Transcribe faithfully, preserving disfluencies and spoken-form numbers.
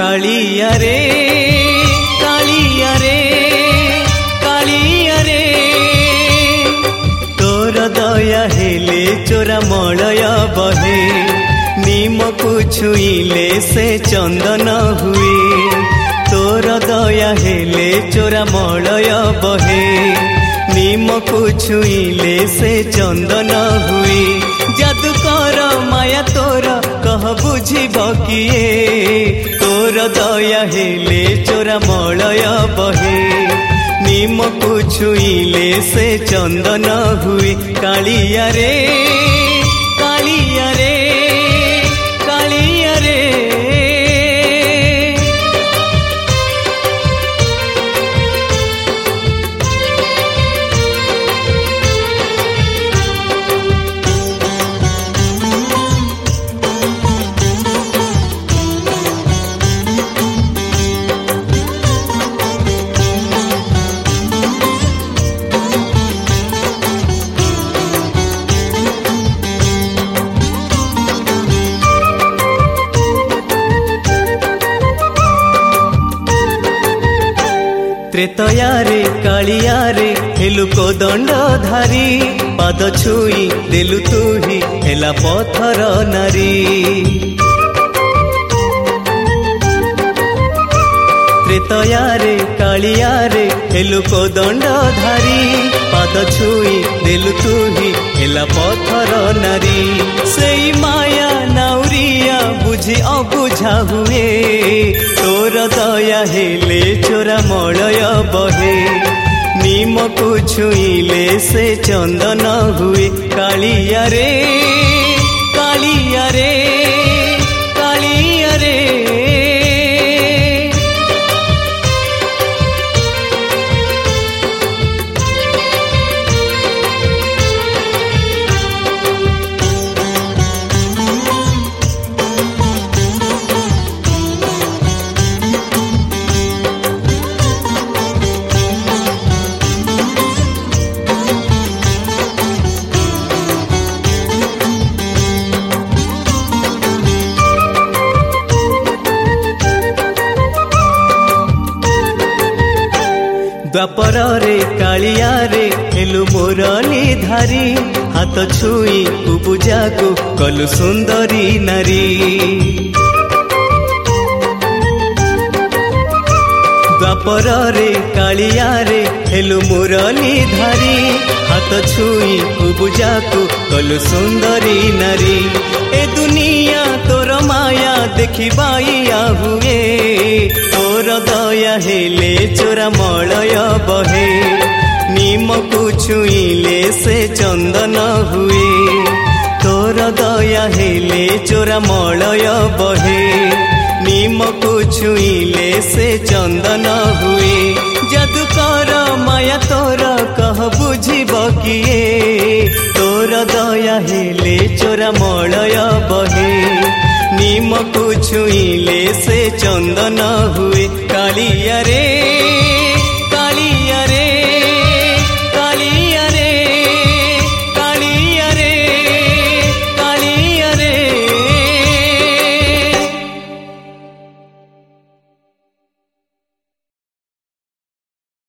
कालिया रे कालिया रे कालिया रे तोर दया हेले चोरा मलय बहे निमकु छुईले से चंदन हुए तोर दया हेले चोरा मलय बहे निमकु छुईले से चंदन हुए जादूकर माया तोर कह बुझिब किए तोर दया हेले चोरा मलय बहे निमकु छुईले से चंदन हुए कालिया रे कालिया रे कालिया रे त्रेतया रे कालिया रे हेलु को दंड धारी पाद छुई देलु तू ही हेला पथर नारी त्रेतया रे कालिया रे हेलु को दंड धारी पाद छुई देलु तू ही हेला पथर नारी सेई माया नाउरिया बुझी अबुझा हुए तोर दया हेले चोरा मलय बहे निमकु छुईले से चंदन हुए कालिया रे कालिया रे कालिया रे द्वापर रे कालिया रे हेलु मोरनी धारी हाथ छुई उबुजा को कलु सुंदरी नारी द्वापर रे कालिया रे हेलु मोरनी धारी हाथ छुई उबुजा को कलु सुंदरी नारी ए दुनिया तोर माया देखी बाइया हुए तोर दया हेले चोरा मलय बहे निमकु छुईले से चंदन हुए तोर दया हेले चोरा मलय बहे निमकु छुईले से चंदन हुए जादूकर माया तोर कह बुझिब किए तोर दया हेले चोरा मलय बहे निमकु छुईले से चंदन हुए कालिया रे।